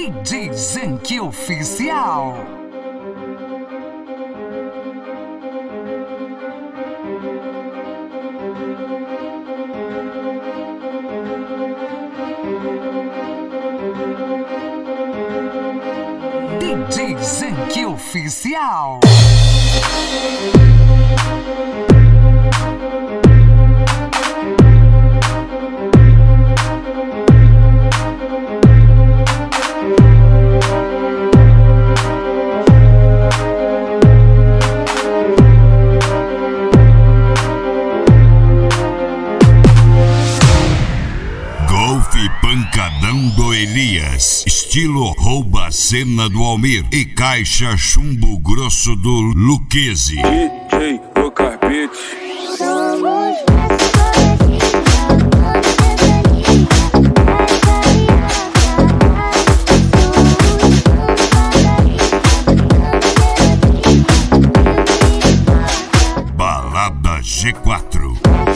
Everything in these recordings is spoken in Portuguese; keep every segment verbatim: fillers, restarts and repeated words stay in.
D J Zank Oficial. D J Zank Oficial. Pancadão do Elias, estilo rouba a cena do Almir e caixa chumbo grosso do Luquezzi. D J o Carpete. Balada G quatro.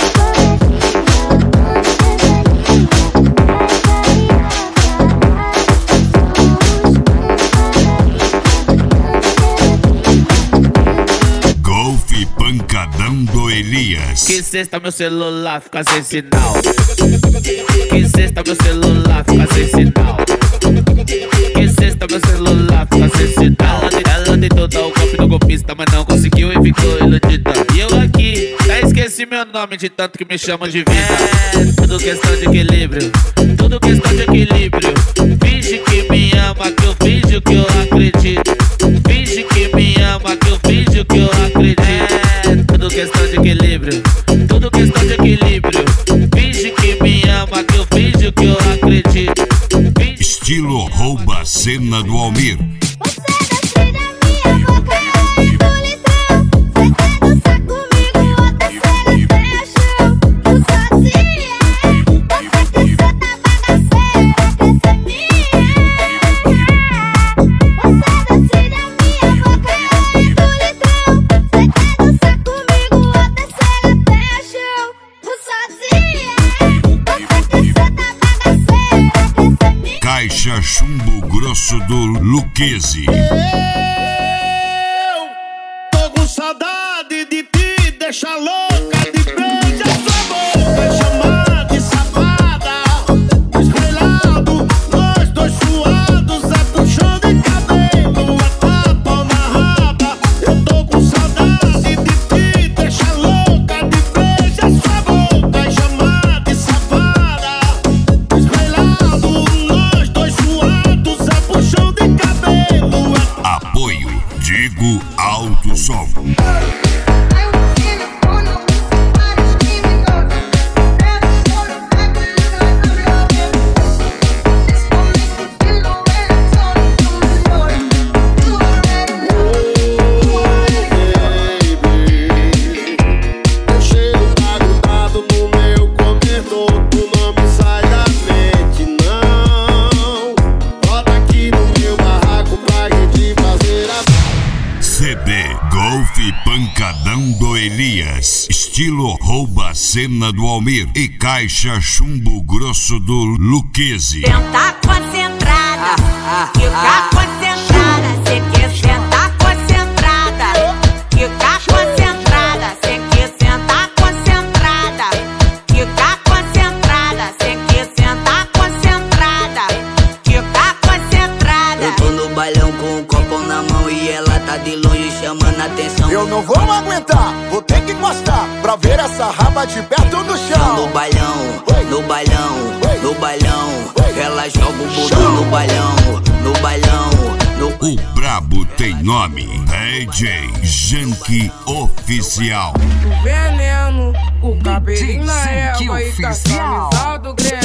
Pancadão do Elias. Que sexta meu celular fica sem sinal. Que sexta meu celular fica sem sinal. Que sexta meu celular fica sem sinal. Ela tentou dar o golpe no golpista, mas não conseguiu e ficou iludida. E eu aqui, já esqueci meu nome de tanto que me chamam de vida. É tudo questão de equilíbrio, tudo questão de equilíbrio. Finge que me ama, que eu finjo que eu acredito. Finge que me ama, que eu finjo que eu acredito. Tudo questão de equilíbrio, tudo questão de equilíbrio. Finge que me ama, que eu finjo que eu acredito. Finge... Estilo rouba a cena do Almir. Caixa chumbo grosso do Luquezzi. Eu tô com saudade de ti, deixa louca de beijar sua boca, chamar de safada, estrelado, nós dois suados, é puxão de cabelo, é tapa na raba. Eu tô com saudade de ti, deixa louca de beijar sua boca, chamar de safada, estrelado. Apoio Digo Alto Som. C D Golfe Pancadão do Elias, estilo rouba a cena do Almir e caixa chumbo grosso do Luquezzi. Sentar concentrada, ficar concentrada, cê quer sentar concentrada, ficar concentrada, cê quer sentar concentrada, ficar concentrada, cê quer sentar concentrada, ficar concentrada. Eu tô no bailão com um copo na mão e ela tá de longe chamando a atenção. Eu não vou aguentar, vou ter que mostrar pra ver essa raba de perto no chão. No bailão, no bailão, no bailão, ela joga o bumbum no bailão, no bailão, no... O brabo tem nome, D J Zank Oficial. O veneno, o cabelinho na D J Zank erva e com a Oficial. camisa do Grêmio.